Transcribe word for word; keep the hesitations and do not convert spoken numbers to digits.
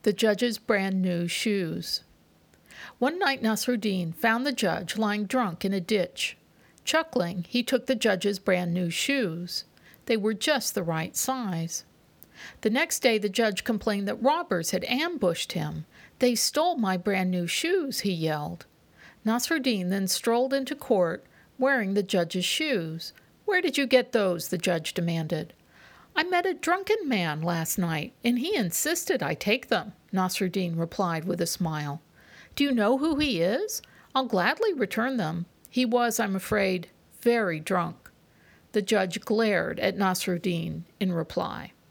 The judge's brand new shoes. One night Nasruddin found the judge lying drunk in a ditch. Chuckling, he took the judge's brand new shoes. They were just the right size. The next day the judge complained that robbers had ambushed him. "They stole my brand new shoes," he yelled. Nasruddin then strolled into court wearing the judge's shoes. "Where did you get those?" the judge demanded. "I met a drunken man last night, and he insisted I take them," Nasruddin replied with a smile. "Do you know who he is? I'll gladly return them. He was, I'm afraid, very drunk." The judge glared at Nasruddin in reply.